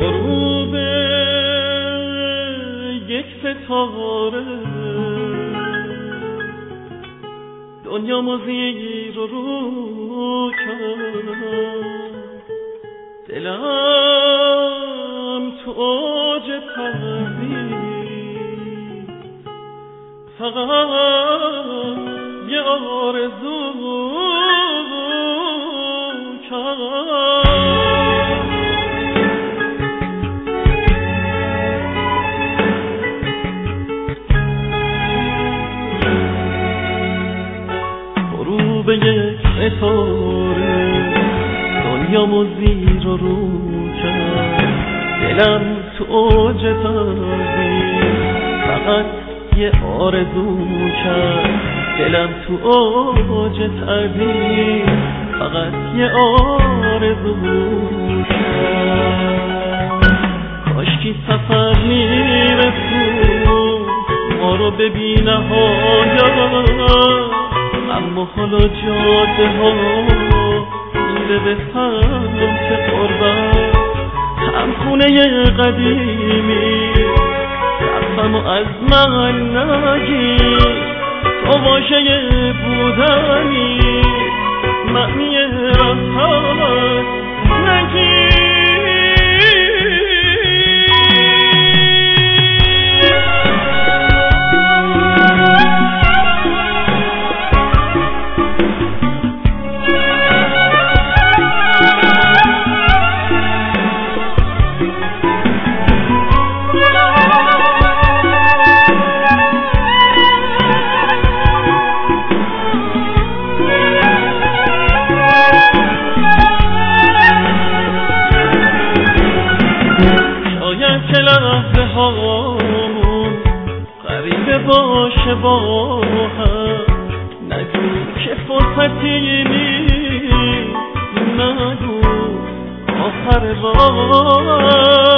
غروب یک ستاره دنیا مزیر رو کرد، دلم تو اوج تردید فقط یه آرزو کرد. غروب یک ستاره دنیامو زیر و رو کرد، دلم تو اوج تردید فقط یه آرزو کرد، دلم تو اوج تردید فقط یه آرزو کرد. کاشکی سفر میرسون ما رو ببینه هایا، اما حالا جاده ها میره به سمت قربت، هم خونه قدیمی رفتم و از من نگیر، تو واژه بودنی معنی رفتن نگیر. که لحظه هامون غریبه باشه با هم، نگو که فرصتی نیست، نگو آخر راه